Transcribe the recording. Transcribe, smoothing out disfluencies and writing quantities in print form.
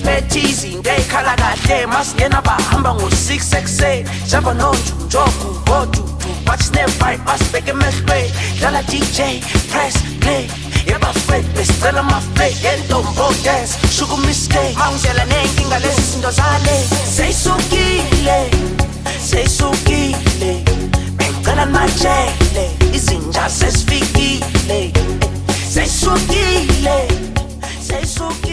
expertise ngekhala kade masingena bahamba ngo6 ekuseni java nonjunjoku ngodudu watch never masibeke emehlweni dlala DJ press play yebafred besicela mafake yentombo dance shuku mistake mawungitshela nenkinga lezi zinto zale seyisukile bengicela nimajele izinja sesifikile seyisukile